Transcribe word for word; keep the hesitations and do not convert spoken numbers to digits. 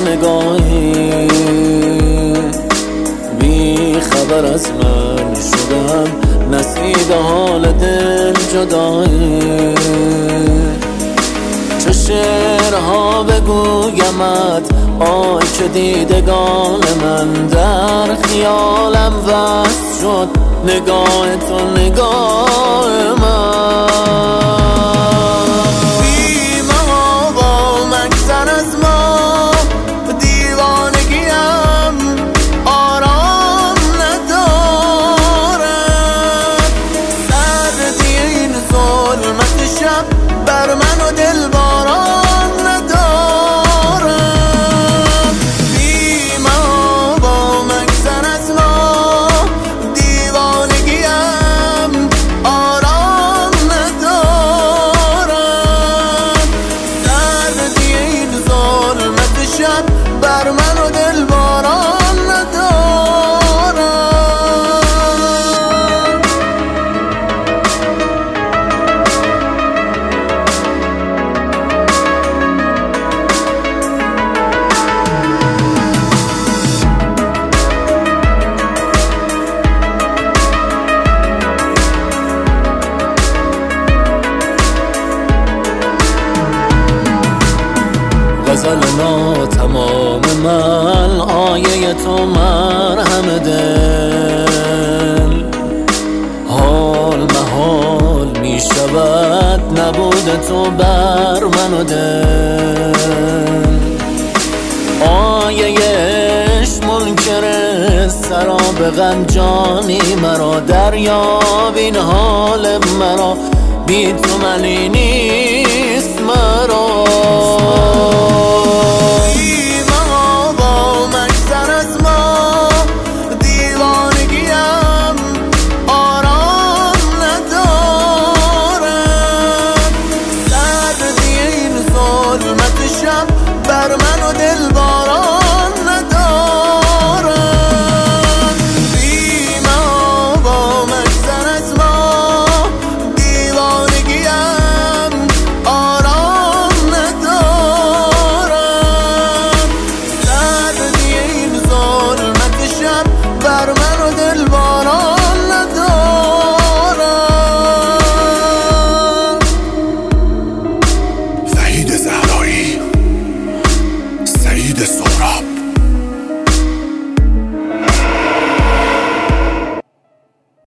نگاهی، بی خبر از من شدم نصیب حال دل جدایی. چه شعرها بگویمت آی که دیدگان من در خیالم وصل شد، نگاه تو نگاه من. بی محابا مگذر از ما، دیوانگیم آرام ندارم. سردی این ظلمت شب بر من و دل باران ندارم. بی محابا مگذر از ما، دیوانگیم آرام ندارم. سردی این ظلمت شب بر من و دل باران ندارم. غزل ناتمام من، آیه تو مرهم دل. حال محال می شود نبود تو بر من و دل. آیه عشق منکر سراب غم جانی مرا، دریاب این حال مرا، بی تو منی نیست مرا. بر من و دل باران ندارم. بی محابا مگذر از ما، دیوانگیم آرام ندارم. سردی این ظلمت شب بر من و دل باران ندارم. وحید زهرایی، سعید سهراب.